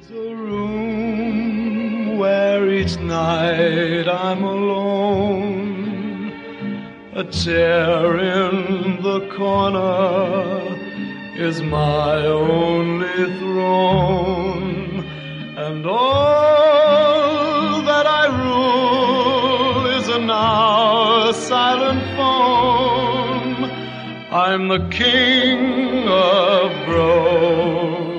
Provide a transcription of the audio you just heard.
A room where each night I'm alone, a chair in the corner is my only throne, and all that I rule is now a silent phone. I'm the king of broken